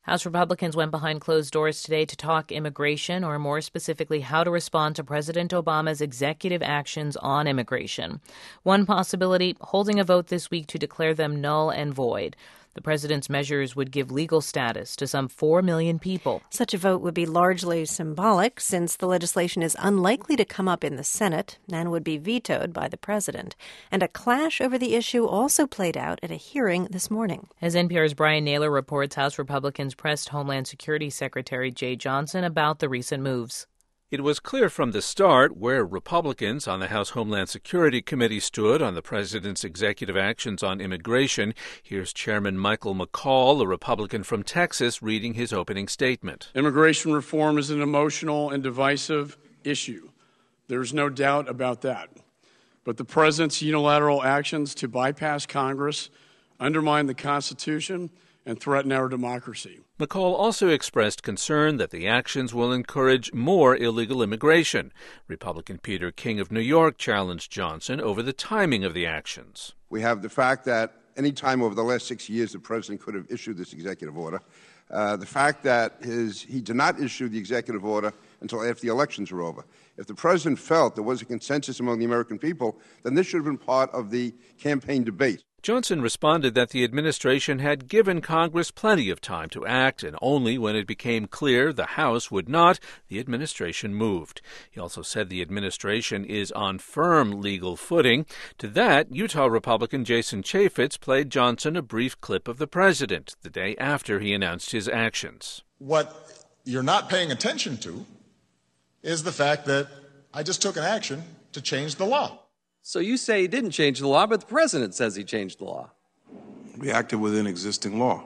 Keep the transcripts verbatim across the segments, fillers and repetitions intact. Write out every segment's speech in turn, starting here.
House Republicans went behind closed doors today to talk immigration, or more specifically, how to respond to President Obama's executive actions on immigration. One possibility, holding a vote this week to declare them null and void. The president's measures would give legal status to some four million people. Such a vote would be largely symbolic, since the legislation is unlikely to come up in the Senate and would be vetoed by the president. And a clash over the issue also played out at a hearing this morning. As N P R's Brian Naylor reports, House Republicans pressed Homeland Security Secretary Jeh Johnson about the recent moves. It was clear from the start where Republicans on the House Homeland Security Committee stood on the president's executive actions on immigration. Here's Chairman Michael McCaul, a Republican from Texas, reading his opening statement. Immigration reform is an emotional and divisive issue. There's no doubt about that. But the president's unilateral actions to bypass Congress undermine the Constitution and threaten our democracy. McCaul also expressed concern that the actions will encourage more illegal immigration. Republican Peter King of New York challenged Johnson over the timing of the actions. We have the fact that any time over the last six years the president could have issued this executive order. Uh, the fact that his, he did not issue the executive order until after the elections were over. If the president felt there was a consensus among the American people, then this should have been part of the campaign debate. Johnson responded that the administration had given Congress plenty of time to act, and only when it became clear the House would not, the administration moved. He also said the administration is on firm legal footing. To that, Utah Republican Jason Chaffetz played Johnson a brief clip of the president the day after he announced his actions. What you're not paying attention to is the fact that I just took an action to change the law. So you say he didn't change the law, but the president says he changed the law. We acted within existing law.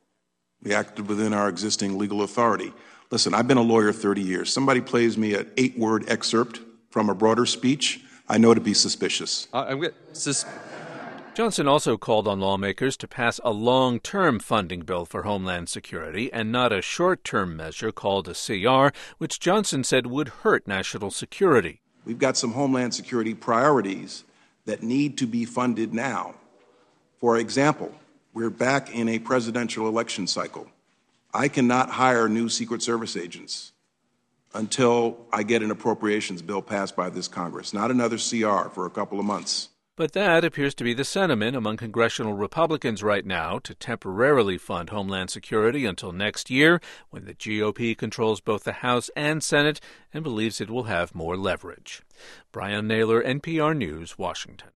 We acted within our existing legal authority. Listen, I've been a lawyer thirty years. Somebody plays me an eight-word excerpt from a broader speech, I know to be suspicious. Uh, I'm good. Sus- Johnson also called on lawmakers to pass a long-term funding bill for Homeland Security and not a short-term measure called a C R, which Johnson said would hurt national security. We've got some Homeland Security priorities that need to be funded now. For example, we're back in a presidential election cycle. I cannot hire new Secret Service agents until I get an appropriations bill passed by this Congress, not another C R for a couple of months. But that appears to be the sentiment among congressional Republicans right now, to temporarily fund Homeland Security until next year, when the G O P controls both the House and Senate and believes it will have more leverage. Brian Naylor, N P R News, Washington.